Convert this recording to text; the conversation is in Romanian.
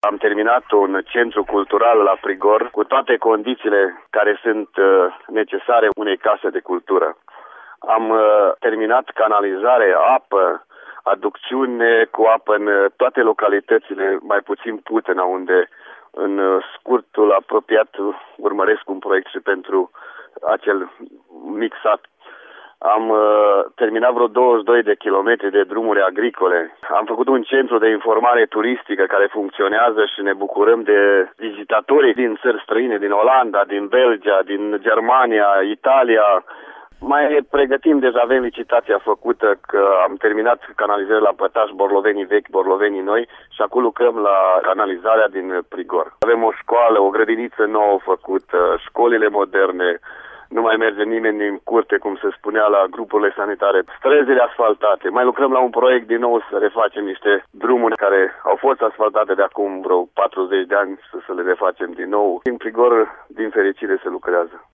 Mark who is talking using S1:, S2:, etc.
S1: Am terminat un centru cultural la Prigor cu toate condițiile care sunt necesare unei case de cultură. Am terminat canalizare, apă, aducțiune cu apă în toate localitățile mai puțin Putena, unde în scurtul apropiat urmăresc un proiect și pentru acel mic sat. Am terminat vreo 22 de kilometri de drumuri agricole. Am făcut un centru de informare turistică care funcționează și ne bucurăm de vizitatorii din țări străine, din Olanda, din Belgia, din Germania, Italia. Mai pregătim, deja avem licitația făcută, că am terminat canalizarea la Pătaș, Borlovenii vechi, Borlovenii noi și acum lucrăm la canalizarea din Prigor. Avem o școală, o grădiniță nouă făcută, școlile moderne, nu mai merge nimeni în curte, cum se spunea la grupurile sanitare, străzile asfaltate. Mai lucrăm la un proiect din nou să refacem niște drumuri care au fost asfaltate de acum vreo 40 de ani, să le refacem din nou. În Prigor, din fericire, se lucrează.